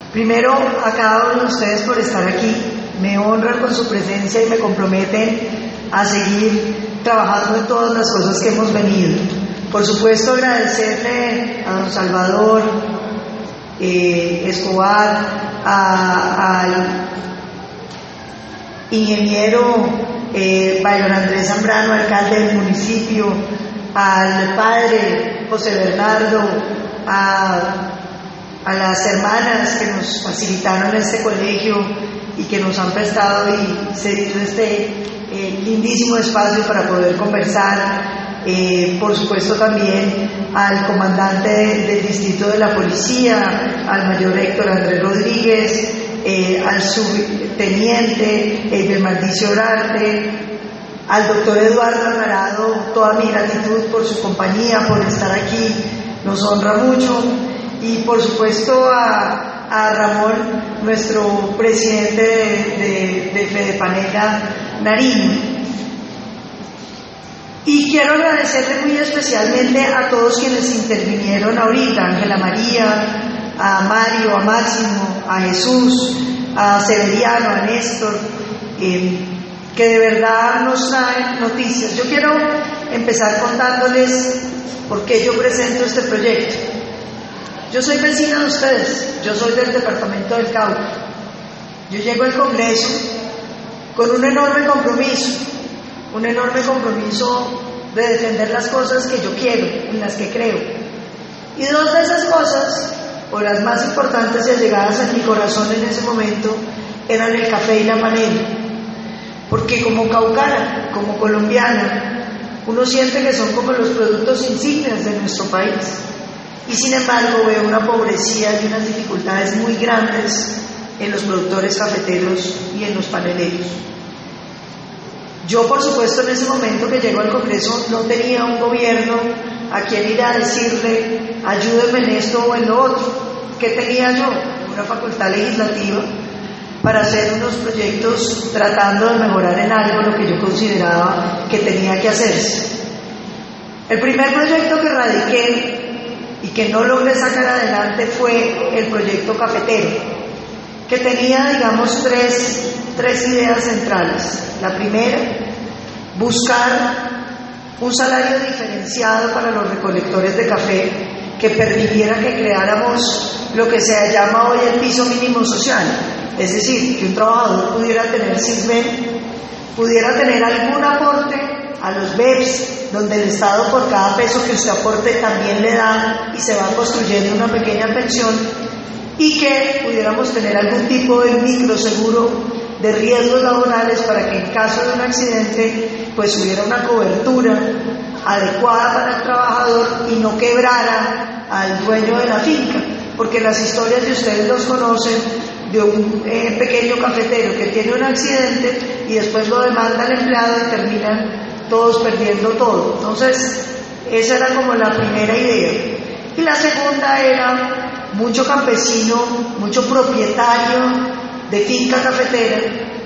Primero, a cada uno de ustedes por estar aquí. Me honran con su presencia y me comprometen a seguir trabajando en todas las cosas que hemos venido. Por supuesto, agradecerle a don Salvador Escobar, al ingeniero Byron Andrés Zambrano, alcalde del municipio, al padre José Bernardo, a las hermanas que nos facilitaron este colegio y que nos han prestado y cedido este lindísimo espacio para poder conversar. Por supuesto también al comandante del distrito de la policía, al mayor Héctor Andrés Rodríguez, al subteniente Belmardicio Orarte, al doctor Eduardo Alvarado, toda mi gratitud por su compañía, por estar aquí, nos honra mucho. Y por supuesto a Ramón, nuestro presidente de Fedepanega Nariño. Y quiero agradecerle muy especialmente a todos quienes intervinieron ahorita, a Ángela María, a Mario, a Máximo, a Jesús, a Severiano, a Néstor, que de verdad nos traen noticias. Yo quiero empezar contándoles por qué yo presento este proyecto. Yo soy vecina de ustedes, yo soy del departamento del Cauca. Yo llego al Congreso con un enorme compromiso de defender las cosas que yo quiero, en las que creo. Y dos de esas cosas, o las más importantes y allegadas a mi corazón en ese momento, eran el café y la panela. Porque como caucana, como colombiana, uno siente que son como los productos insignes de nuestro país. Y sin embargo veo una pobrecía y unas dificultades muy grandes en los productores cafeteros y en los paneleros. Yo, por supuesto, en ese momento que llego al Congreso no tenía un gobierno a quien ir a decirle ayúdenme en esto o en lo otro. ¿Qué tenía yo? Una facultad legislativa para hacer unos proyectos tratando de mejorar en algo lo que yo consideraba que tenía que hacerse. El primer proyecto que radiqué y que no logré sacar adelante fue el proyecto cafetero, que tenía, digamos, tres ideas centrales. La primera, buscar un salario diferenciado para los recolectores de café que permitiera que creáramos lo que se llama hoy el piso mínimo social, es decir, que un trabajador pudiera tener CISBEN, pudiera tener algún aporte a los BEPS, donde el Estado por cada peso que usted aporte también le da y se va construyendo una pequeña pensión, y que pudiéramos tener algún tipo de microseguro de riesgos laborales para que en caso de un accidente pues hubiera una cobertura adecuada para el trabajador y no quebrara al dueño de la finca, porque las historias de ustedes los conocen, de un pequeño cafetero que tiene un accidente y después lo demanda el empleado y terminan todos perdiendo todo. Entonces, esa era como la primera idea. Y la segunda era mucho campesino, mucho propietario de finca cafetera,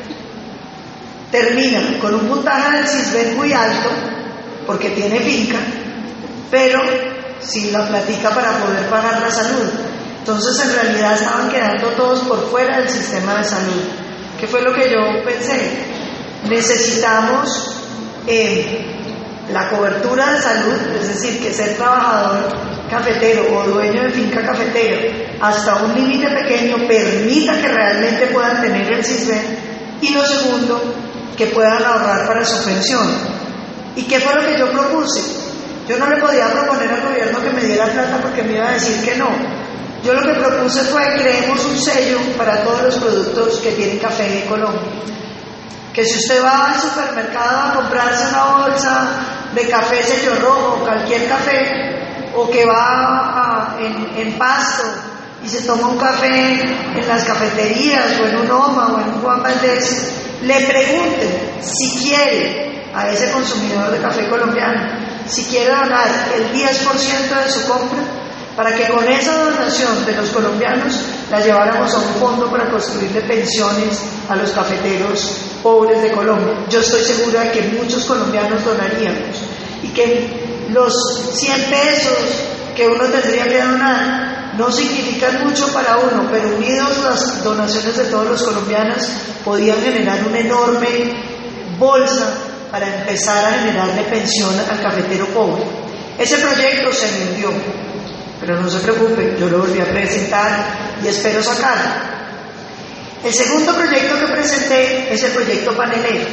termina con un puntaje del CISBEN muy alto, porque tiene finca, pero sin la platica para poder pagar la salud. Entonces, en realidad estaban quedando todos por fuera del sistema de salud. ¿Qué fue lo que yo pensé? Necesitamos la cobertura de salud, es decir, que ser trabajador cafetero o dueño de finca cafetera hasta un límite pequeño permita que realmente puedan tener el CISBEN, y lo segundo, que puedan ahorrar para su pensión. ¿Y qué fue lo que yo propuse? Yo no le podía proponer al gobierno que me diera plata porque me iba a decir que no. Yo lo que propuse fue creemos un sello para todos los productos que tienen café de Colombia. Que si usted va al supermercado a comprarse una bolsa de café sello rojo, cualquier café, o que va en Pasto y se toma un café en las cafeterías o en un OMA o en un Juan Valdés, le pregunten si quiere a ese consumidor de café colombiano, si quiere donar el 10% de su compra, para que con esa donación de los colombianos la lleváramos a un fondo para construirle pensiones a los cafeteros pobres de Colombia. Yo estoy segura de que muchos colombianos donaríamos y que los 100 pesos que uno tendría que donar no significan mucho para uno, pero unidos las donaciones de todos los colombianos podían generar una enorme bolsa para empezar a generarle pensión al cafetero pobre. Ese proyecto se me hundió, pero no se preocupe, yo lo volví a presentar y espero sacarlo. El segundo proyecto que presenté es el proyecto panelero.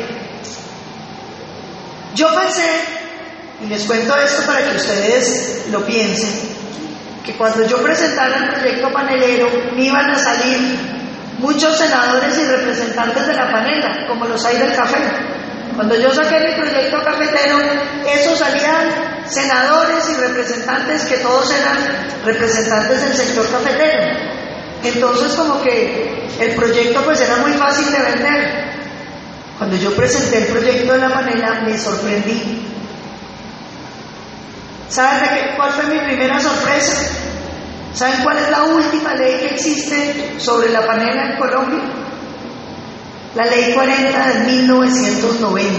Yo pensé, y les cuento esto para que ustedes lo piensen, que cuando yo presentara el proyecto panelero me iban a salir muchos senadores y representantes de la panela, como los hay del café. Cuando yo saqué mi proyecto cafetero, esos salían senadores y representantes que todos eran representantes del sector cafetero. Entonces como que el proyecto pues era muy fácil de vender. Cuando yo presenté el proyecto de la panela me sorprendí. ¿Saben cuál fue mi primera sorpresa? ¿Saben cuál es la última ley que existe sobre la panela en Colombia? La ley 40 de 1990.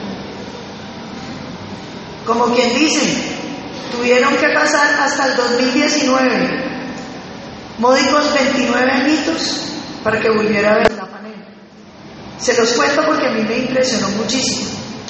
Como quien dice, tuvieron que pasar hasta el 2019, módicos 29 añitos, para que volviera a ver la panela. Se los cuento porque a mí me impresionó muchísimo.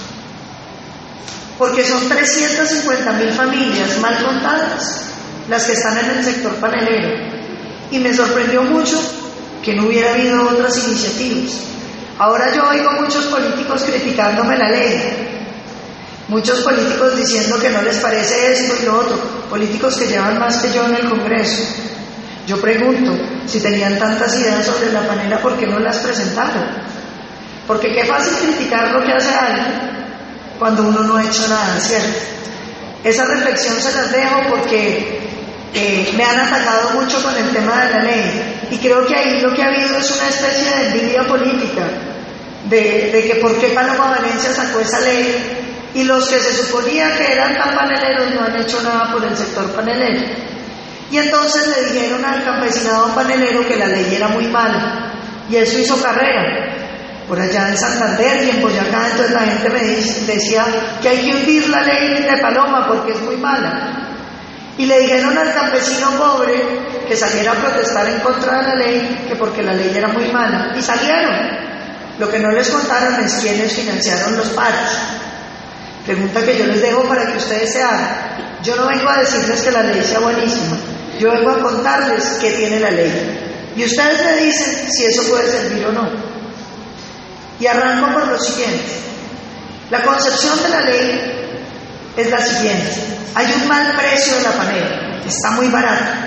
Porque son 350.000 familias mal contadas las que están en el sector panelero. Y me sorprendió mucho que no hubiera habido otras iniciativas. Ahora yo oigo muchos políticos criticándome la ley, muchos políticos diciendo que no les parece esto y lo otro, políticos que llevan más que yo en el Congreso. Yo pregunto, si tenían tantas ideas sobre la panela, ¿por qué no las presentaron? Porque qué fácil criticar lo que hace alguien cuando uno no ha hecho nada, ¿cierto? Esa reflexión se las dejo porque me han atacado mucho con el tema de la ley y creo que ahí lo que ha habido es una especie de envidia política de que por qué Paloma Valencia sacó esa ley y los que se suponía que eran tan paneleros no han hecho nada por el sector panelero. Y entonces le dijeron al campesinado panelero que la ley era muy mala y eso hizo carrera por allá en Santander y en Boyacá. Entonces la gente me decía que hay que hundir la ley de Paloma porque es muy mala. Y le dijeron al campesino pobre que saliera a protestar en contra de la ley, que porque la ley era muy mala. Y salieron. Lo que no les contaron es quiénes financiaron los paros. Pregunta que yo les dejo para que ustedes se hagan. Yo no vengo a decirles que la ley sea buenísima. Yo vengo a contarles qué tiene la ley. Y ustedes me dicen si eso puede servir o no. Y arranco por lo siguiente. La concepción de la ley es la siguiente: hay un mal precio de la panela, está muy barata.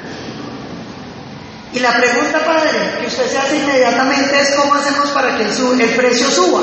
Y la pregunta, padre, que usted se hace inmediatamente es: ¿cómo hacemos para que el precio suba?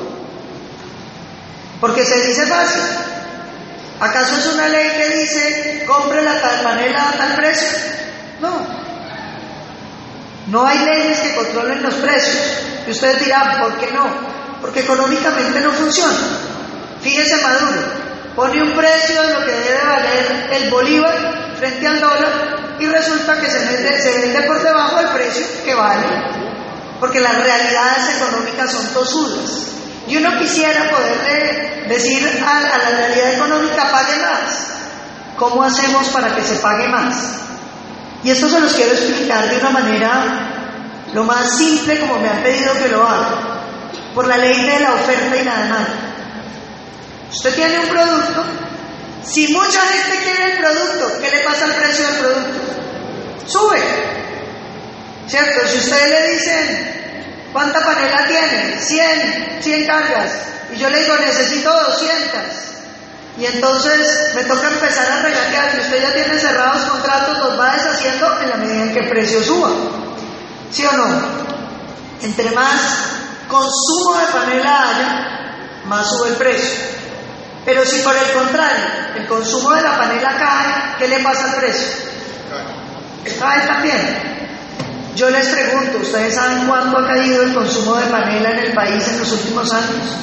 Porque se dice fácil. ¿Acaso es una ley que dice compre la panela a tal precio? No. No hay leyes que controlen los precios. Y ustedes dirán, ¿por qué no? Porque económicamente no funciona. Fíjese Maduro, pone un precio de lo que debe valer el bolívar frente al dólar y resulta que se vende por debajo del precio que vale, porque las realidades económicas son tosudas. Y uno quisiera poderle decir a la realidad económica: pague más. ¿Cómo hacemos para que se pague más? Y esto se los quiero explicar de una manera lo más simple, como me han pedido que lo haga, por la ley de la oferta y la demanda. Usted tiene un producto, si mucha gente quiere el producto, ¿qué le pasa al precio del producto? Sube, ¿cierto? Si ustedes le dicen, ¿cuánta panela tiene? 100 cargas, y yo le digo, necesito 200, y entonces me toca empezar a regatear, y usted ya tiene cerrados contratos, los va deshaciendo en la medida en que el precio suba, ¿sí o no? Entre más consumo de panela haya, más sube el precio. Pero si por el contrario, el consumo de la panela cae, ¿qué le pasa al precio? Cae también. Yo les pregunto, ¿ustedes saben cuánto ha caído el consumo de panela en el país en los últimos años?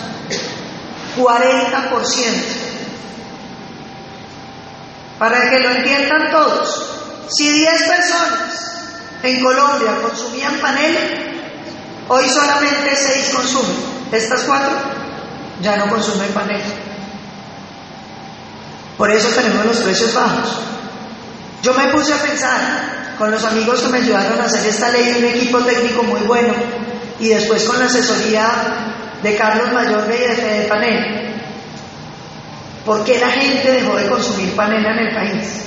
40%. Para que lo entiendan todos, si 10 personas en Colombia consumían panela, hoy solamente 6 consumen. Estas 4 ya no consumen panela. Por eso tenemos los precios bajos. Yo me puse a pensar con los amigos que me ayudaron a hacer esta ley, un equipo técnico muy bueno, y después con la asesoría de Carlos Mayorga y de Fede Panela. ¿Por qué la gente dejó de consumir panela en el país?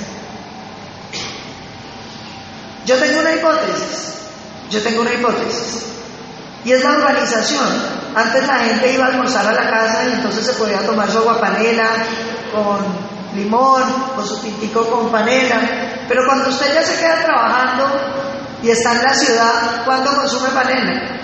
Yo tengo una hipótesis, y es la urbanización. Antes la gente iba a almorzar a la casa y entonces se podía tomar su aguapanela con limón o su tintico con panela, pero cuando usted ya se queda trabajando y está en la ciudad, ¿cuándo consume panela?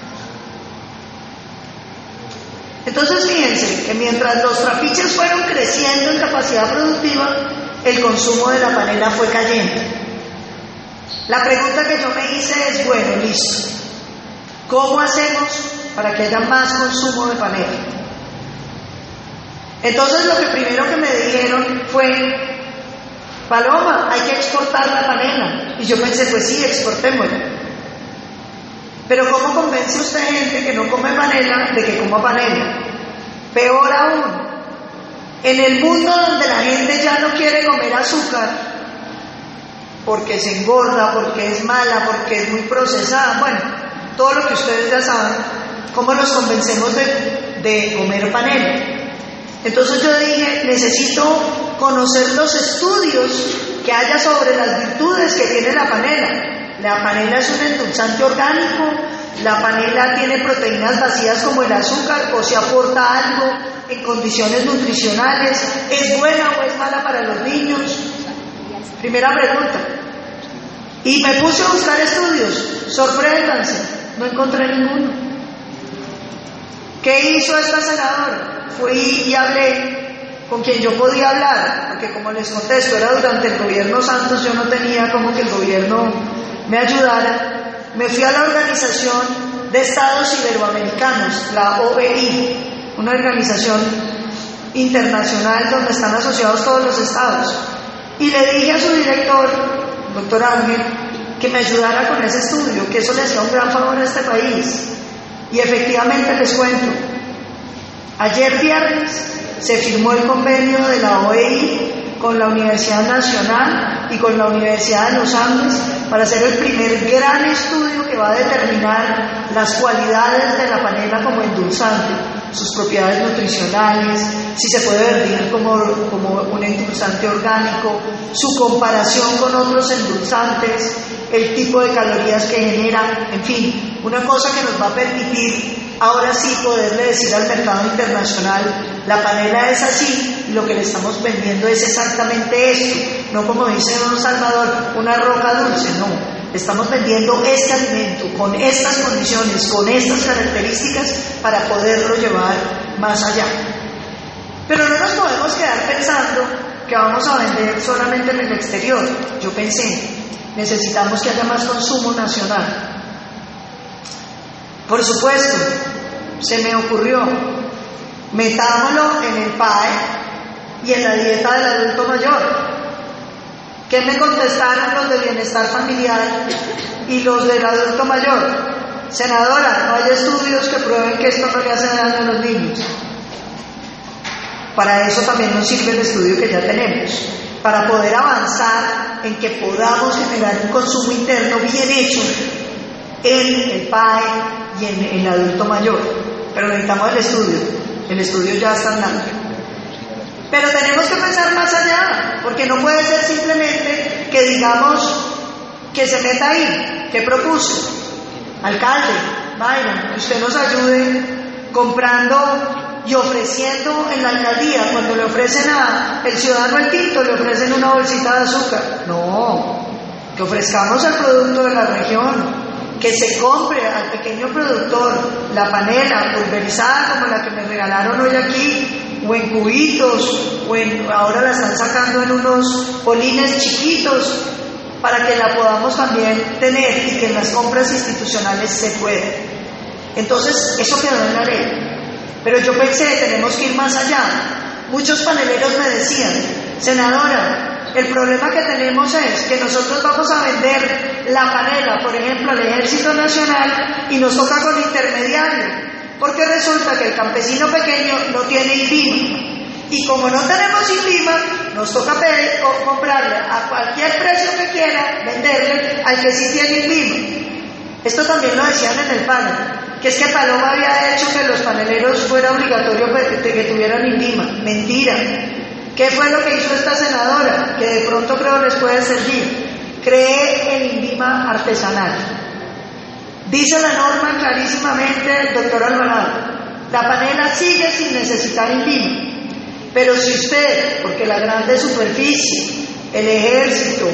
Entonces fíjense que mientras los trapiches fueron creciendo en capacidad productiva, el consumo de la panela fue cayendo. La pregunta que yo me hice es, bueno, listo, ¿cómo hacemos para que haya más consumo de panela? Entonces lo que primero que me dijeron fue, Paloma, hay que exportar la panela. Y yo pensé, pues sí, exportémosla. Pero ¿cómo convence usted gente que no come panela de que coma panela? Peor aún, en el mundo donde la gente ya no quiere comer azúcar, porque se engorda, porque es mala, porque es muy procesada, bueno, todo lo que ustedes ya saben, ¿cómo los convencemos de comer panela? Entonces yo dije, necesito conocer los estudios que haya sobre las virtudes que tiene la panela. La panela es un endulzante orgánico, la panela tiene proteínas vacías como el azúcar, o se aporta algo en condiciones nutricionales, ¿es buena o es mala para los niños? Primera pregunta. Y me puse a buscar estudios, sorpréndanse, no encontré ninguno. ¿Qué hizo esta senadora? Fui y hablé con quien yo podía hablar, porque como les contesto, era durante el gobierno Santos, yo no tenía como que el gobierno me ayudara. Me fui a la Organización de Estados Iberoamericanos, la OEI, una organización internacional donde están asociados todos los estados, y le dije a su director, doctor Ángel, que me ayudara con ese estudio, que eso le hacía un gran favor a este país. Y efectivamente les cuento, ayer viernes se firmó el convenio de la OEI con la Universidad Nacional y con la Universidad de los Andes para hacer el primer gran estudio que va a determinar las cualidades de la panela como endulzante, sus propiedades nutricionales, si se puede vertir como un endulzante orgánico, su comparación con otros endulzantes, el tipo de calorías que genera, en fin, una cosa que nos va a permitir ahora sí poderle decir al mercado internacional, la panela es así y lo que le estamos vendiendo es exactamente esto, no como dice don Salvador, una roca dulce, no. Estamos vendiendo este alimento con estas condiciones, con estas características para poderlo llevar más allá. Pero no nos podemos quedar pensando que vamos a vender solamente en el exterior. Yo pensé, necesitamos que haya más consumo nacional. Por supuesto, se me ocurrió, metámoslo en el PAE y en la dieta del adulto mayor. ¿Qué me contestaron los de bienestar familiar y los del adulto mayor? Senadora, no hay estudios que prueben que esto no le hace daño a los niños. Para eso también nos sirve el estudio que ya tenemos, para poder avanzar en que podamos generar un consumo interno bien hecho en el PAE y en el adulto mayor. Pero necesitamos el estudio ya está andando. Pero tenemos que pensar más allá, porque no puede ser simplemente que digamos que se meta ahí, que propuso. Alcalde, Mayra, que usted nos ayude comprando y ofreciendo en la alcaldía, cuando le ofrecen al ciudadano el tinto, le ofrecen una bolsita de azúcar. No, que ofrezcamos el producto de la región, que se compre al pequeño productor la panela pulverizada como la que me regalaron hoy aquí, o en cubitos, ahora la están sacando en unos bolines chiquitos, para que la podamos también tener y que en las compras institucionales se pueda. Entonces, eso quedó en la ley. Pero yo pensé, tenemos que ir más allá. Muchos paneleros me decían, senadora, el problema que tenemos es que nosotros vamos a vender la panela, por ejemplo, al Ejército Nacional y nos toca con intermediario. Porque resulta que el campesino pequeño no tiene INVIMA. Y como no tenemos INVIMA, nos toca comprarle a cualquier precio que quiera, venderle al que sí tiene INVIMA. Esto también lo decían en el panel, que es que Paloma había hecho que los paneleros fuera obligatorio que tuvieran INVIMA. Mentira. ¿Qué fue lo que hizo esta senadora? Que de pronto creo les puede servir. Cree el INVIMA artesanal. Dice la norma clarísimamente el doctor Alvarado, la panela sigue sin necesitar INVIMA, pero si usted, porque la grande superficie, el ejército,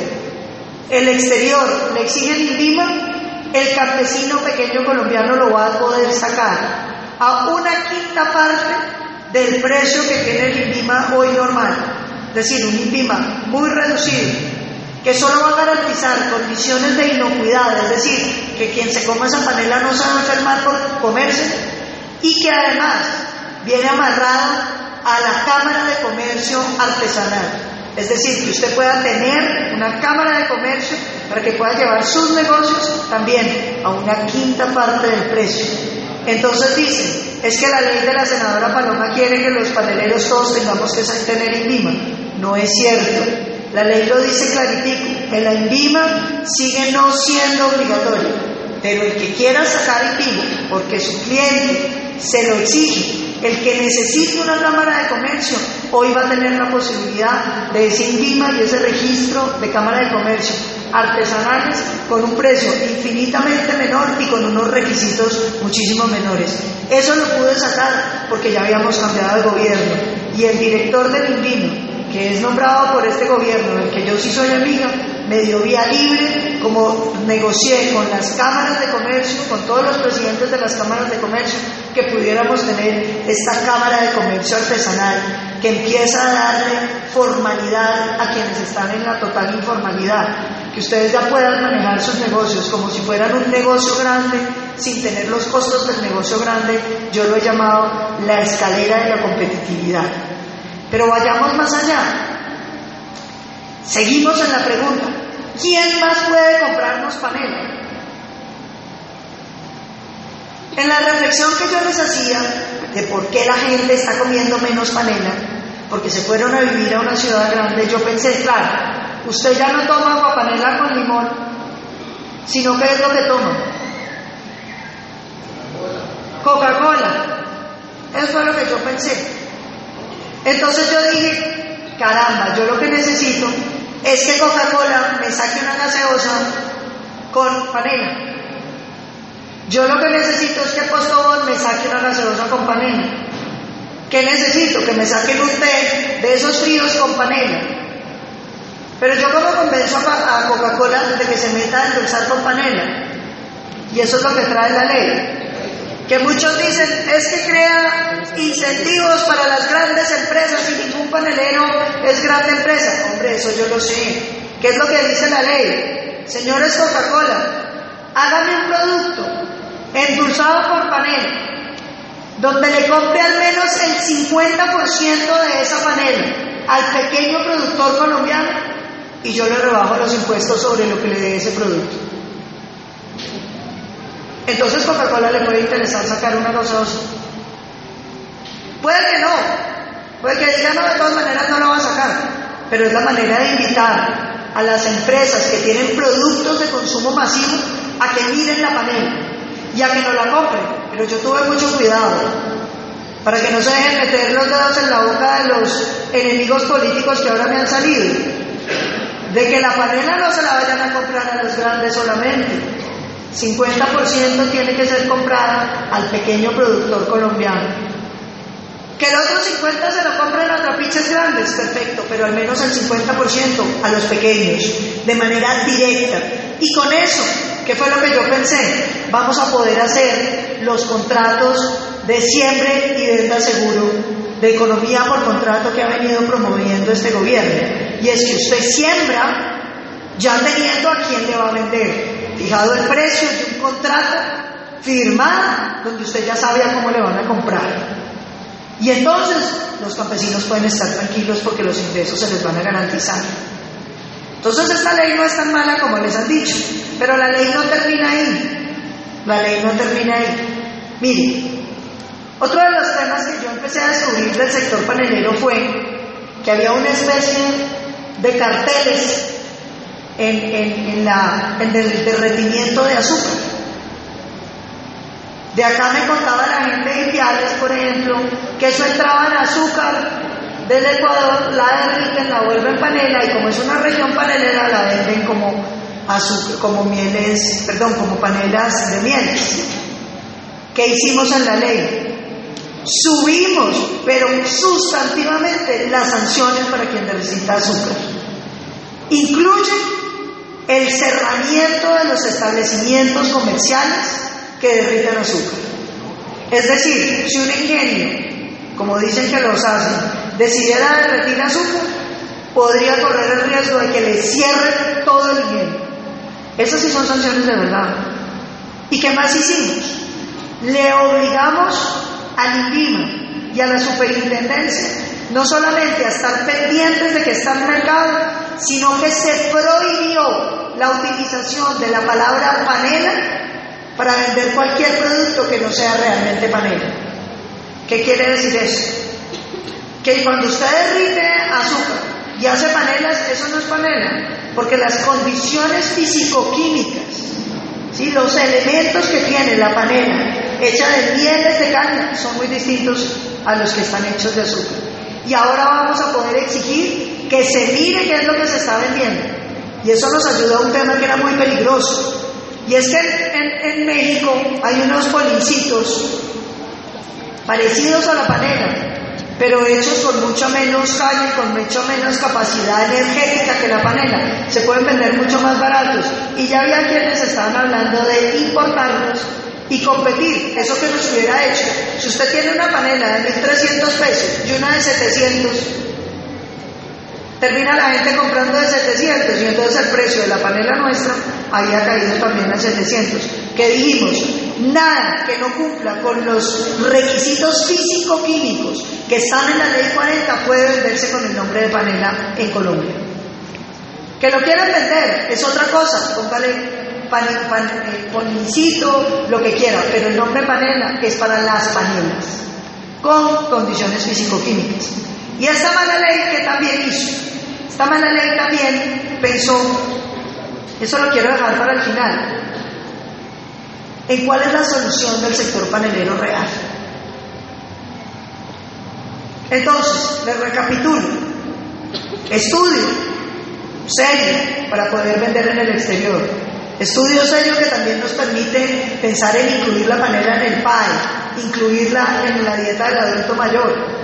el exterior le exigen INVIMA, el campesino pequeño colombiano lo va a poder sacar a una quinta parte del precio que tiene el INVIMA hoy normal, es decir, un INVIMA muy reducido, que solo va a garantizar condiciones de inocuidad, es decir, que quien se coma esa panela no se va a enfermar por comerse, y que además viene amarrado a la Cámara de Comercio Artesanal. Es decir, que usted pueda tener una Cámara de Comercio para que pueda llevar sus negocios también a una quinta parte del precio. Entonces dicen, es que la ley de la senadora Paloma quiere que los paneleros todos tengamos que tener INVIMA. No es cierto. La ley lo dice claritico, el INVIMA sigue no siendo obligatorio, pero el que quiera sacar INVIMA porque su cliente se lo exige, el que necesite una Cámara de Comercio, hoy va a tener la posibilidad de ese INVIMA y ese registro de Cámara de Comercio artesanales con un precio infinitamente menor y con unos requisitos muchísimo menores. Eso lo pude sacar porque ya habíamos cambiado de gobierno y el director del INVIMA, que es nombrado por este gobierno, del que yo sí soy amiga, me dio vía libre, como negocié con las cámaras de comercio, con todos los presidentes de las cámaras de comercio, que pudiéramos tener esta Cámara de Comercio Artesanal, que empieza a darle formalidad a quienes están en la total informalidad, que ustedes ya puedan manejar sus negocios como si fueran un negocio grande, sin tener los costos del negocio grande. Yo lo he llamado la escalera de la competitividad. Pero vayamos más allá. Seguimos en la pregunta, ¿quién más puede comprarnos panela? En la reflexión que yo les hacía de por qué la gente está comiendo menos panela, porque se fueron a vivir a una ciudad grande, yo pensé, claro, usted ya no toma aguapanela con limón, sino ¿qué es lo que toma? Coca-Cola. Eso fue lo que yo pensé. Entonces yo dije, caramba, yo lo que necesito es que Coca-Cola me saque una gaseosa con panela. Yo lo que necesito es que Postobón me saque una gaseosa con panela. ¿Qué necesito? Que me saquen un té de esos fríos con panela. Pero yo como convenzo a Coca-Cola de que se meta a endulzar con panela. Y eso es lo que trae la ley. Que muchos dicen, es que crea incentivos para las grandes empresas y ningún panelero es grande empresa. Hombre, eso yo lo sé. ¿Qué es lo que dice la ley? Señores Coca-Cola, hágame un producto endulzado por panela, donde le compre al menos el 50% de esa panela al pequeño productor colombiano y yo le rebajo los impuestos sobre lo que le dé ese producto. Entonces Coca-Cola le puede interesar sacar una gaseosa. Puede que no, puede que diga no, de todas maneras no lo va a sacar, pero es la manera de invitar a las empresas que tienen productos de consumo masivo a que miren la panela y a que no la compren. Pero yo tuve mucho cuidado para que no se dejen meter los dedos en la boca de los enemigos políticos que ahora me han salido, de que la panela no se la vayan a comprar a los grandes solamente. 50% tiene que ser comprada al pequeño productor colombiano. Que el otro 50% se lo compren a trapiches grandes, perfecto, pero al menos el 50% a los pequeños, de manera directa. Y con eso, ¿qué fue lo que yo pensé? Vamos a poder hacer los contratos de siembre y venta seguro, de economía por contrato que ha venido promoviendo este gobierno. Y es que usted siembra ya teniendo a quién le va a vender, fijado el precio de un contrato firmado donde usted ya sabe a cómo le van a comprar. Y entonces los campesinos pueden estar tranquilos porque los ingresos se les van a garantizar. Entonces esta ley no es tan mala como les han dicho, pero la ley no termina ahí. La ley no termina ahí. Mire, otro de los temas que yo empecé a descubrir del sector panelero fue que había una especie de carteles en el derretimiento de azúcar. De acá me contaba la gente de Ipiales, por ejemplo, que eso entraba en azúcar del Ecuador, la derriten, la vuelven panela, y como es una región panelera, la venden como azúcar, como mieles, perdón, como panelas de mieles. ¿Qué hicimos en la ley? Subimos, pero sustantivamente, las sanciones para quien necesita azúcar. Incluye el cerramiento de los establecimientos comerciales que derriten azúcar. Es decir, si un ingenio, como dicen que los hacen, decidiera derretir azúcar, podría correr el riesgo de que le cierren todo el ingenio. Esas sí son sanciones de verdad. ¿Y qué más hicimos? Le obligamos al INVIMA y a la superintendencia no solamente a estar pendientes de que está en el mercado, sino que se prohibió la utilización de la palabra panela para vender cualquier producto que no sea realmente panela. ¿Qué quiere decir eso? Que cuando usted derrite azúcar y hace panelas, eso no es panela, porque las condiciones físico-químicas, ¿sí?, los elementos que tiene la panela hecha de mieles de caña son muy distintos a los que están hechos de azúcar. Y ahora vamos a poder exigir que se mire qué es lo que se está vendiendo. Y eso nos ayuda a un tema que era muy peligroso. Y es que en México hay unos polincitos parecidos a la panela, pero hechos con mucho menos caña y con mucho menos capacidad energética que la panela. Se pueden vender mucho más baratos. Y ya había quienes estaban hablando de importarlos y competir. Eso que nos hubiera hecho. Si usted tiene una panela de 1.300 pesos y una de 700, termina la gente comprando de 700, y entonces el precio de la panela nuestra había caído también a 700. ¿Qué dijimos? Nada que no cumpla con los requisitos físico-químicos que están en la ley 40 puede venderse con el nombre de panela en Colombia. Que lo quieran vender es otra cosa, póngale polincito, lo que quiera, pero el nombre panela es para las panelas con condiciones físico-químicas. Y esta mala ley que también hizo, esta mala ley también pensó, eso lo quiero dejar para el final, en cuál es la solución del sector panelero real. Entonces, les recapitulo: estudio serio para poder vender en el exterior, estudio serio que también nos permite pensar en incluir la panela en el PAE, incluirla en la dieta del adulto mayor.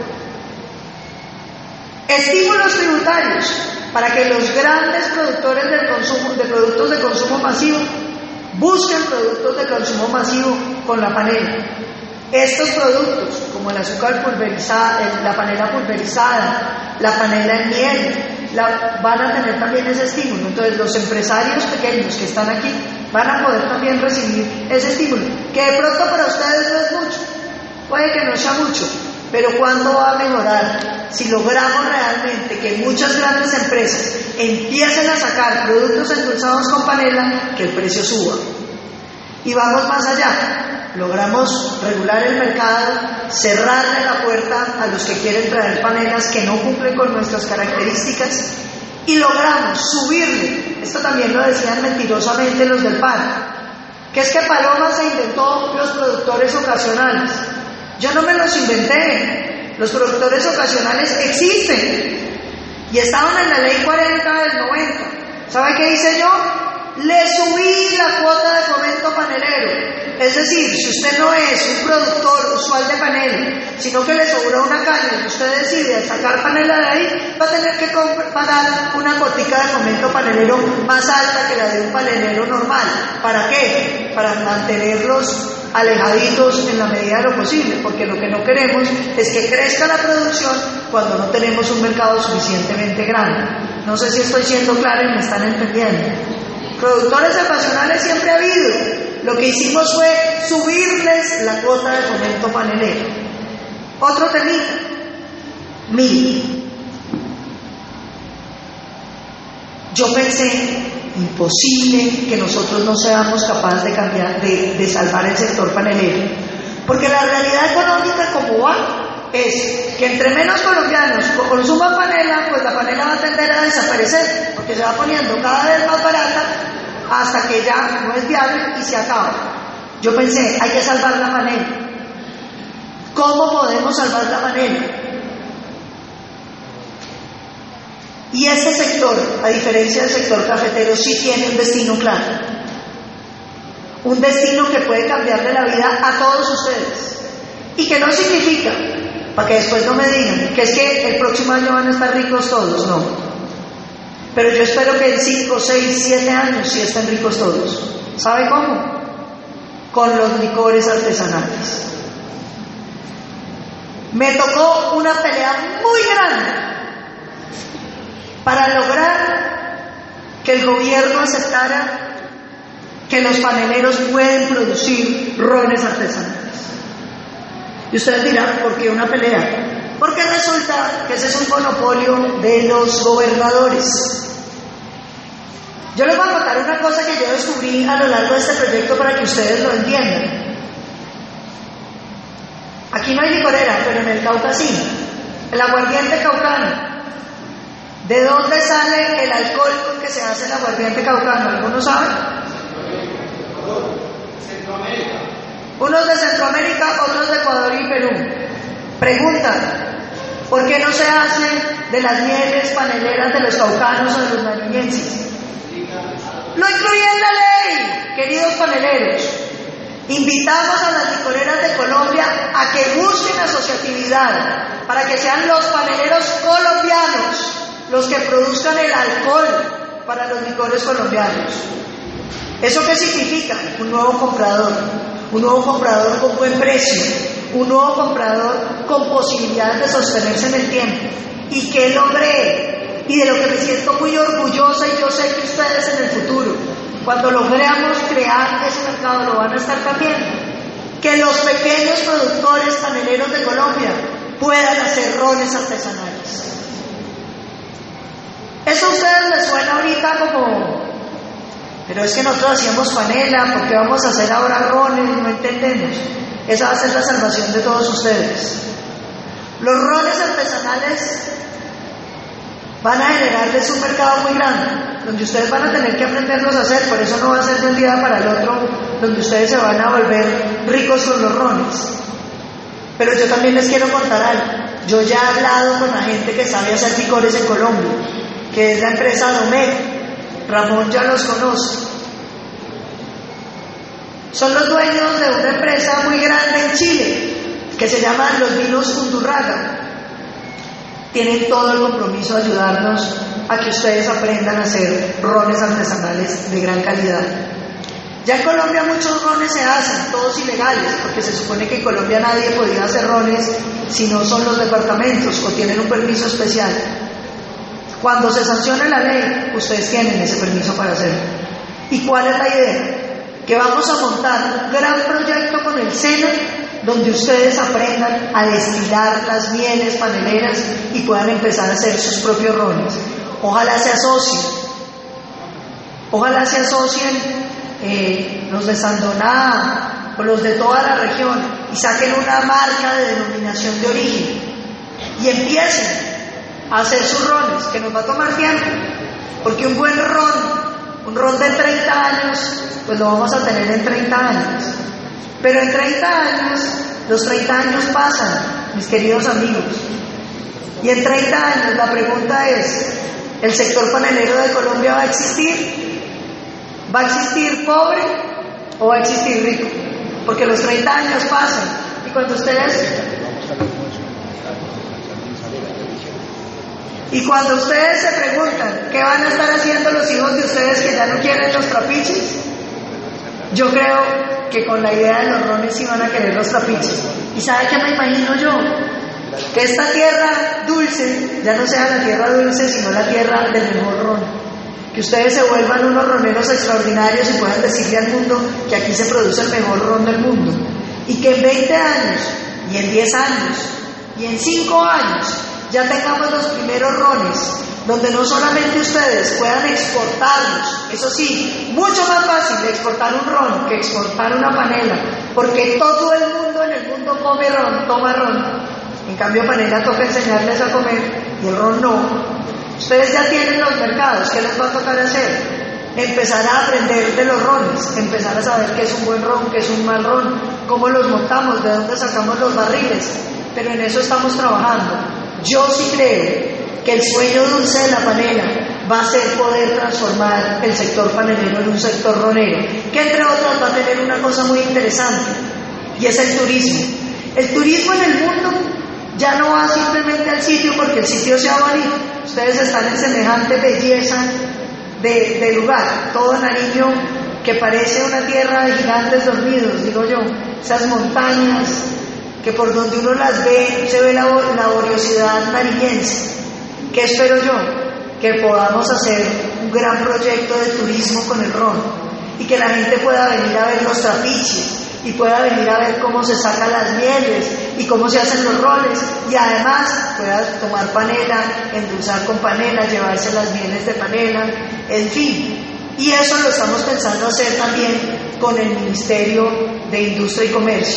Estímulos tributarios para que los grandes productores de productos de consumo masivo busquen productos de consumo masivo con la panela. Estos productos, como el azúcar pulverizada, la panela pulverizada, la panela en miel, van a tener también ese estímulo. Entonces los empresarios pequeños que están aquí van a poder también recibir ese estímulo, que de pronto para ustedes no es mucho, puede que no sea mucho, pero ¿cuándo va a mejorar? Si logramos realmente que muchas grandes empresas empiecen a sacar productos endulzados con panela, que el precio suba. Y vamos más allá, logramos regular el mercado, cerrarle la puerta a los que quieren traer panelas que no cumplen con nuestras características, y logramos subirle, esto también lo decían mentirosamente los del PAN, que es que Paloma se inventó los productores ocasionales. Yo no me los inventé, los productores ocasionales existen y estaban en la ley 40 del 90. ¿Sabe qué hice yo? Le subí la cuota de fomento panelero. Es decir, si usted no es un productor usual de panela, sino que le sobró una caña y usted decide sacar panela de ahí, va a tener que pagar una cuotica de fomento panelero más alta que la de un panelero normal. ¿Para qué? Para mantenerlos alejaditos en la medida de lo posible, porque lo que no queremos es que crezca la producción cuando no tenemos un mercado suficientemente grande. No sé si estoy siendo clara y me están entendiendo. Productores ocasionales siempre ha habido. Lo que hicimos fue subirles la cuota de fomento panelero. Otro temita. Yo pensé, imposible que nosotros no seamos capaces de cambiar, de salvar el sector panelero, porque la realidad económica como va es que entre menos colombianos consuman panela, pues la panela va a tender a desaparecer, porque se va poniendo cada vez más barata hasta que ya no es viable y se acaba. Yo pensé, hay que salvar la panela. ¿Cómo podemos salvar la panela? Y este sector, a diferencia del sector cafetero, sí tiene un destino claro. Un destino que puede cambiarle la vida a todos ustedes. Y que no significa, para que después no me digan, que es que el próximo año van a estar ricos todos, no. Pero yo espero que en 5, 6, 7 años sí estén ricos todos. ¿Sabe cómo? Con los licores artesanales. Me tocó una pelea muy grande para lograr que el gobierno aceptara que los paneleros pueden producir rones artesanales. Y ustedes dirán, ¿por qué una pelea? Porque resulta que ese es un monopolio de los gobernadores. Yo les voy a contar una cosa que yo descubrí a lo largo de este proyecto para que ustedes lo entiendan. Aquí no hay licorera, pero en el Cauca sí. El aguardiente caucano. ¿De dónde sale el alcohol con que se hace el aguardiente caucano? ¿Algunos saben? Centroamérica. Unos de Centroamérica, otros de Ecuador y Perú. Pregunta, ¿por qué no se hace de las mieles paneleras de los caucanos o de los nariñenses? Lo incluye en la ley, queridos paneleros. Invitamos a las licoreras de Colombia a que busquen asociatividad para que sean los paneleros colombianos los que produzcan el alcohol para los licores colombianos. ¿Eso qué significa? Un nuevo comprador con buen precio, un nuevo comprador con posibilidades de sostenerse en el tiempo y que logre, y de lo que me siento muy orgullosa, y yo sé que ustedes en el futuro, cuando logremos crear ese mercado, lo van a estar también, que los pequeños productores paneleros de Colombia puedan hacer rones artesanales. Eso a ustedes les suena ahorita como, pero es que nosotros hacíamos panela, ¿por qué vamos a hacer ahora rones? No entendemos. Esa va a ser la salvación de todos ustedes. Los rones artesanales van a generarles un mercado muy grande, donde ustedes van a tener que aprenderlos a hacer, por eso no va a ser de un día para el otro, donde ustedes se van a volver ricos con los rones. Pero yo también les quiero contar algo. Yo ya he hablado con la gente que sabe hacer licores en Colombia, que es la empresa Domecq. Ramón ya los conoce. Son los dueños de una empresa muy grande en Chile, que se llama Los Vinos Undurraga. Tienen todo el compromiso de ayudarnos a que ustedes aprendan a hacer rones artesanales de gran calidad. Ya en Colombia muchos rones se hacen, todos ilegales, porque se supone que en Colombia nadie podía hacer rones si no son los departamentos o tienen un permiso especial. Cuando se sancione la ley, ustedes tienen ese permiso para hacerlo. ¿Y cuál es la idea? Que vamos a montar un gran proyecto con el SENA, donde ustedes aprendan a destilar las mieles paneleras y puedan empezar a hacer sus propios rones. Ojalá se asocien los de Sandoná o los de toda la región y saquen una marca de denominación de origen y empiecen a hacer sus rones, que nos va a tomar tiempo, porque un buen un ron de 30 años, pues lo vamos a tener en 30 años. Pero en 30 años, los 30 años pasan, mis queridos amigos. Y en 30 años la pregunta es, ¿el sector panelero de Colombia va a existir? ¿Va a existir pobre o va a existir rico? Porque los 30 años pasan. Y cuando ustedes se preguntan qué van a estar haciendo los hijos de ustedes que ya no quieren los trapiches, yo creo que con la idea de los rones sí van a querer los trapiches. ¿Y sabe qué me imagino yo? Que esta tierra dulce ya no sea la tierra dulce, sino la tierra del mejor ron. Que ustedes se vuelvan unos roneros extraordinarios y puedan decirle al mundo que aquí se produce el mejor ron del mundo. Y que en 20 años, y en 10 años, y en 5 años, ya tengamos los primeros rones, donde no solamente ustedes puedan exportarlos, eso sí, mucho más fácil exportar un ron que exportar una panela, porque todo el mundo en el mundo come ron, toma ron. En cambio, panela toca enseñarles a comer y el ron no. Ustedes ya tienen los mercados, ¿qué les va a tocar hacer? Empezar a aprender de los rones, empezar a saber qué es un buen ron, qué es un mal ron, cómo los montamos, de dónde sacamos los barriles, pero en eso estamos trabajando. Yo sí creo que el sueño dulce de la panela va a ser poder transformar el sector panelero en un sector ronero, que entre otras va a tener una cosa muy interesante, y es el turismo. El turismo en el mundo ya no va simplemente al sitio porque el sitio sea bonito. Ustedes están en semejante belleza de lugar, todo Nariño que parece una tierra de gigantes dormidos, digo yo, esas montañas que por donde uno las ve se ve la laboriosidad nariñense. ¿Qué espero yo? Que podamos hacer un gran proyecto de turismo con el ron y que la gente pueda venir a ver los trapiches y pueda venir a ver cómo se sacan las mieles y cómo se hacen los roles, y además pueda tomar panela, endulzar con panela, llevarse las mieles de panela, en fin. Y eso lo estamos pensando hacer también con el Ministerio de Industria y Comercio.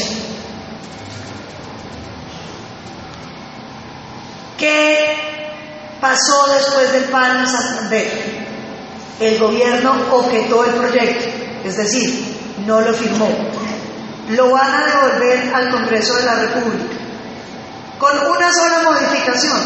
¿Qué pasó después del paro en Santander? El gobierno objetó el proyecto, es decir, no lo firmó. Lo van a devolver al Congreso de la República con una sola modificación: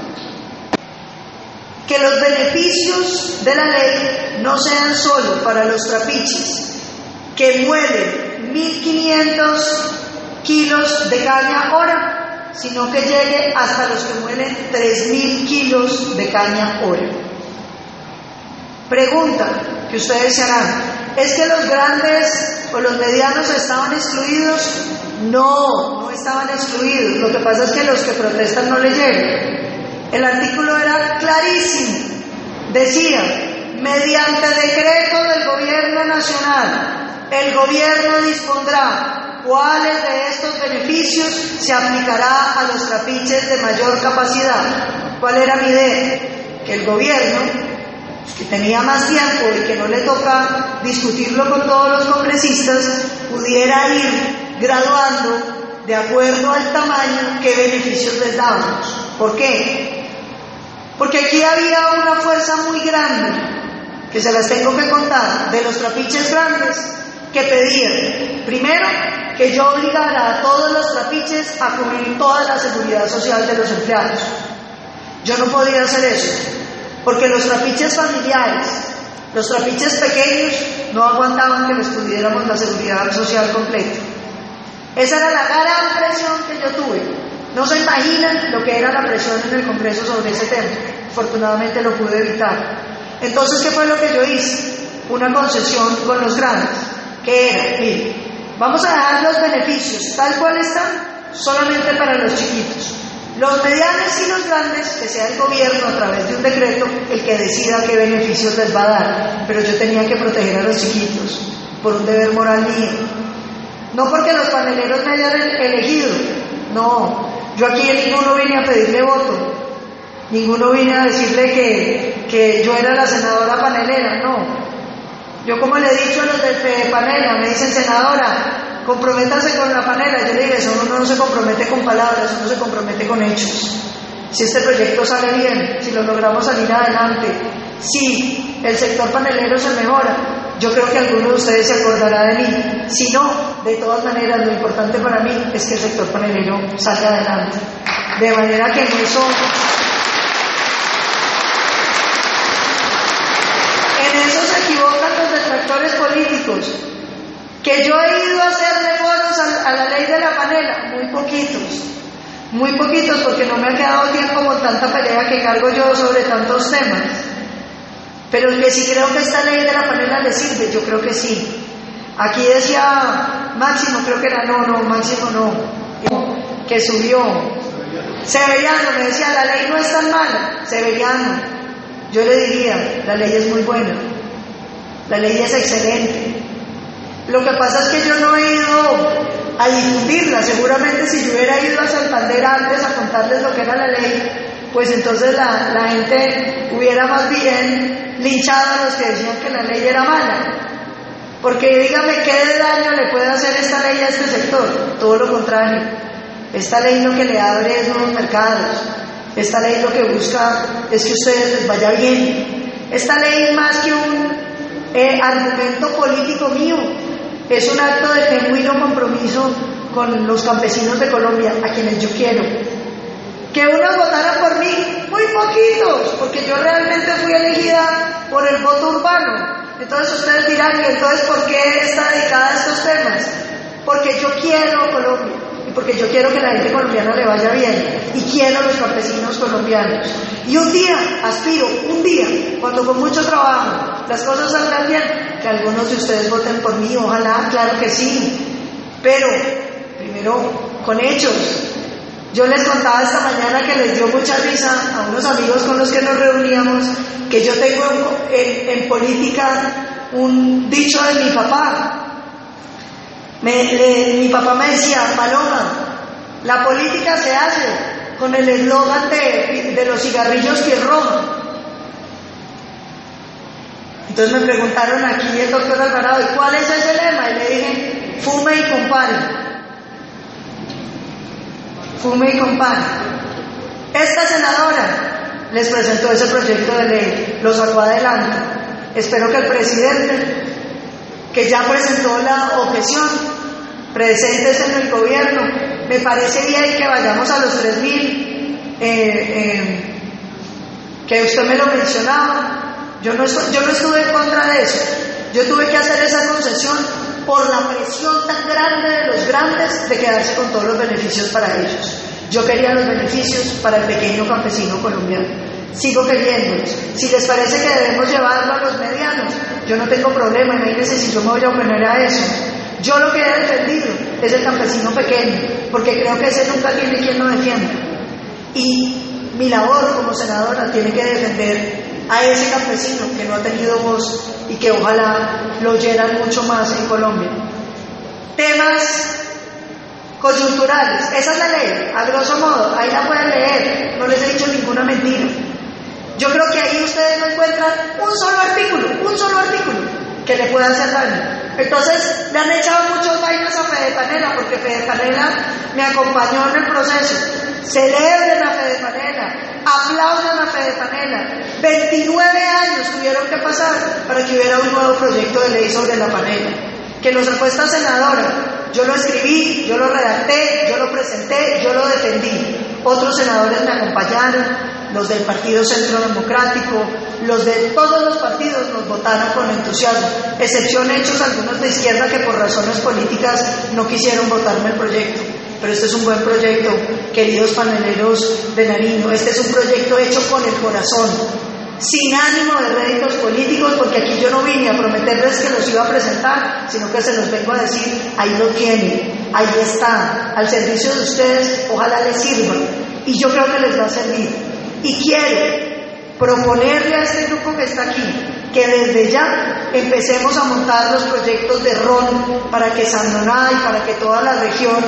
que los beneficios de la ley no sean solo para los trapiches que muelen 1.500 kilos de caña hora, sino que llegue hasta los que muelen 3.000 kilos de caña hora. Pregunta que ustedes se harán: ¿es que los grandes o los medianos estaban excluidos? No estaban excluidos. Lo que pasa es que los que protestan no leyeron. El artículo era clarísimo. Decía: mediante decreto del gobierno nacional, el gobierno dispondrá cuáles de estos beneficios se aplicará a los trapiches de mayor capacidad. ¿Cuál era mi idea? Que el gobierno, que tenía más tiempo y que no le toca discutirlo con todos los congresistas, pudiera ir graduando de acuerdo al tamaño qué beneficios les dábamos. ¿Por qué? Porque aquí había una fuerza muy grande, que se las tengo que contar, de los trapiches grandes, que pedían, primero, que yo obligara a todos los trapiches a cubrir toda la seguridad social de los empleados. Yo no podía hacer eso, porque los trapiches familiares, los trapiches pequeños, no aguantaban que les pudiéramos la seguridad social completa. Esa era la gran presión que yo tuve. No se imaginan lo que era la presión en el Congreso sobre ese tema. Afortunadamente lo pude evitar. Entonces, ¿qué fue lo que yo hice? Una concesión con los grandes, que era: mire, vamos a dejar los beneficios tal cual están, solamente para los chiquitos. Los medianos y los grandes, que sea el gobierno a través de un decreto el que decida qué beneficios les va a dar. Pero yo tenía que proteger a los chiquitos por un deber moral mío. No porque los paneleros me hayan elegido, no. Yo aquí a ninguno vine a pedirle voto, ninguno vine a decirle que yo era la senadora panelera, no. Yo, como le he dicho a los de Panela, me dicen: senadora, comprométase con la panela. Yo le digo: eso uno no se compromete con palabras, uno se compromete con hechos. Si este proyecto sale bien, si lo logramos salir adelante, si el sector panelero se mejora, yo creo que alguno de ustedes se acordará de mí. Si no, de todas maneras, lo importante para mí es que el sector panelero salga adelante. De manera que en eso se equivocan los detractores políticos. Que yo he ido a hacerle foros a la ley de la panela, muy poquitos, porque no me ha quedado tiempo con tanta pelea que cargo yo sobre tantos temas. Pero que sí creo que esta ley de la panela le sirve, yo creo que sí. Aquí decía Máximo, creo que era, Máximo no, que subió. Severiano me decía: la ley no es tan mala. Severiano, yo le diría: la ley es muy buena, la ley es excelente. Lo que pasa es que yo no he ido a difundirla. Seguramente si yo hubiera ido a Santander antes a contarles lo que era la ley, pues entonces la gente hubiera más bien linchado a los que decían que la ley era mala. Porque dígame, ¿qué de daño le puede hacer esta ley a este sector? Todo lo contrario. Esta ley lo que le abre es nuevos mercados. Esta ley lo que busca es que a ustedes les vaya bien. Esta ley, más que un argumento político mío, es un acto de genuino compromiso con los campesinos de Colombia, a quienes yo quiero. Que unos votaran por mí, muy poquitos, porque yo realmente fui elegida por el voto urbano. Entonces ustedes dirán, ¿y entonces por qué está dedicada a estos temas? Porque yo quiero Colombia, y porque yo quiero que la gente colombiana le vaya bien, y quiero a los campesinos colombianos. Y un día, aspiro, un día, cuando con mucho trabajo las cosas salgan bien, que algunos de ustedes voten por mí, ojalá, claro que sí, pero primero con hechos. Yo les contaba esta mañana que les dio mucha risa a unos amigos con los que nos reuníamos, que yo tengo en política un dicho de mi papá. Mi papá me decía, Paloma, la política se hace con el eslogan de los cigarrillos que rojan. Entonces me preguntaron aquí el doctor Alvarado, ¿y cuál es ese lema? Y le dije, fume y compare. Fume y compare. Esta senadora les presentó ese proyecto de ley, lo sacó adelante. Espero que el presidente, que ya presentó la objeción, presentes en el gobierno. Me parece bien que vayamos a los 3.000, que usted me lo mencionaba. Yo no estuve en contra de eso. Yo tuve que hacer esa concesión por la presión tan grande de los grandes de quedarse con todos los beneficios para ellos. Yo quería los beneficios para el pequeño campesino colombiano. Sigo queriéndolos. Si les parece que debemos llevarlo a los medianos, yo no tengo problema, imagínense si yo me voy a oponer a eso. Yo lo que he defendido es el campesino pequeño, porque creo que ese nunca tiene quien lo defienda. Y mi labor como senadora tiene que defender a ese campesino que no ha tenido voz y que ojalá lo oyeran mucho más en Colombia. Temas coyunturales, esa es la ley, a grosso modo, ahí la pueden leer, no les he dicho ninguna mentira. Yo creo que ahí ustedes no encuentran un solo artículo que le pueda hacer daño. Entonces le han echado muchos vainas a Fede Panela, porque Fede Panela me acompañó en el proceso. Celebren a Fede Panela, aplaudan a Fede Panela. 29 años tuvieron que pasar para que hubiera un nuevo proyecto de ley sobre la panela, que lo sacó esta senadora. Yo lo escribí, yo lo redacté, yo lo presenté, yo lo defendí. Otros senadores me acompañaron, los del Partido Centro Democrático, los de todos los partidos nos votaron con entusiasmo, excepción hechos algunos de izquierda que por razones políticas no quisieron votarme el proyecto. Pero este es un buen proyecto, queridos paneleros de Nariño. Este es un proyecto hecho con el corazón, sin ánimo de réditos políticos, porque aquí yo no vine a prometerles que los iba a presentar, sino que se los vengo a decir, ahí lo tienen, ahí está, al servicio de ustedes, ojalá les sirva, y yo creo que les va a servir. Y quiero proponerle a este grupo que está aquí, que desde ya empecemos a montar los proyectos de ron para que Sandoná y para que toda la región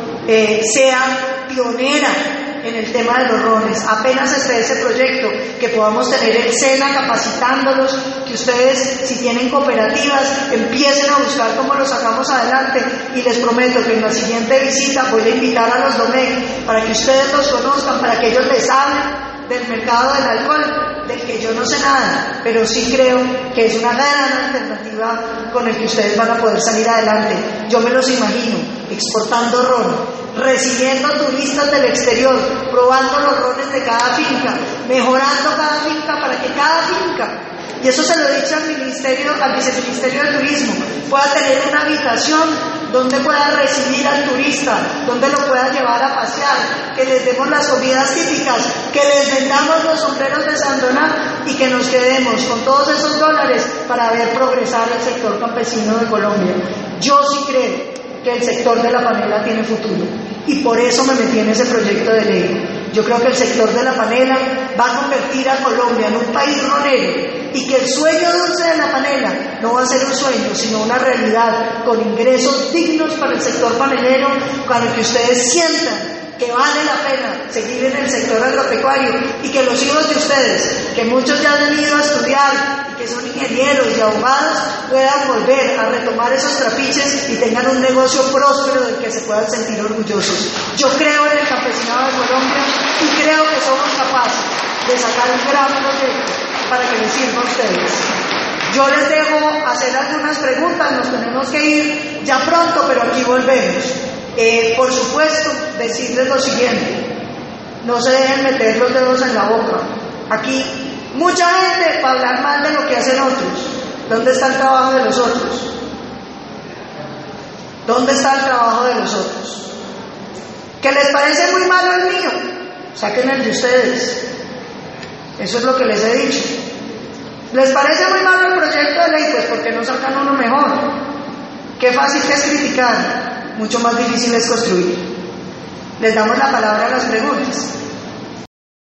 sea pionera en el tema de los rones. Apenas esté ese proyecto, que podamos tener el SENA capacitándolos, que ustedes, si tienen cooperativas, empiecen a buscar cómo lo sacamos adelante, y les prometo que en la siguiente visita voy a invitar a los Domecq para que ustedes los conozcan, para que ellos les hablen del mercado del alcohol, del que yo no sé nada, pero sí creo que es una gran alternativa con el que ustedes van a poder salir adelante. Yo me los imagino exportando ron, recibiendo turistas del exterior, probando los rones de cada finca, mejorando cada finca para que cada finca, y eso se lo he dicho al viceministerio de Turismo, pueda tener una habitación donde pueda recibir al turista, donde lo pueda llevar a pasear, que les demos las comidas típicas, que les vendamos los sombreros de Sandoná y que nos quedemos con todos esos dólares para ver progresar el sector campesino de Colombia. Yo sí creo que el sector de la panela tiene futuro, y por eso me metí en ese proyecto de ley. Yo creo que el sector de la panela va a convertir a Colombia en un país ronero, y que el sueño dulce de la panela no va a ser un sueño, sino una realidad, con ingresos dignos para el sector panelero, para que ustedes sientan que vale la pena seguir en el sector agropecuario, y que los hijos de ustedes, que muchos ya han venido a estudiar y que que son ingenieros y abogados, puedan volver a retomar esos trapiches y tengan un negocio próspero del que se puedan sentir orgullosos. Yo creo en el campesinado de Colombia y creo que somos capaces de sacar un gran proyecto para que les sirva a ustedes. Yo les dejo hacer algunas preguntas, nos tenemos que ir ya pronto, pero aquí volvemos. Por supuesto, decirles lo siguiente: no se dejen meter los dedos en la boca. Aquí, mucha gente para hablar mal de lo que hacen otros. ¿Dónde está el trabajo de los otros? ¿Dónde está el trabajo de los otros? ¿Que les parece muy malo el mío? Saquen el de ustedes. Eso es lo que les he dicho. ¿Les parece muy malo el proyecto de ley? Pues porque no sacan uno mejor. Qué fácil que es criticar, mucho más difícil es construir. Les damos la palabra a las preguntas.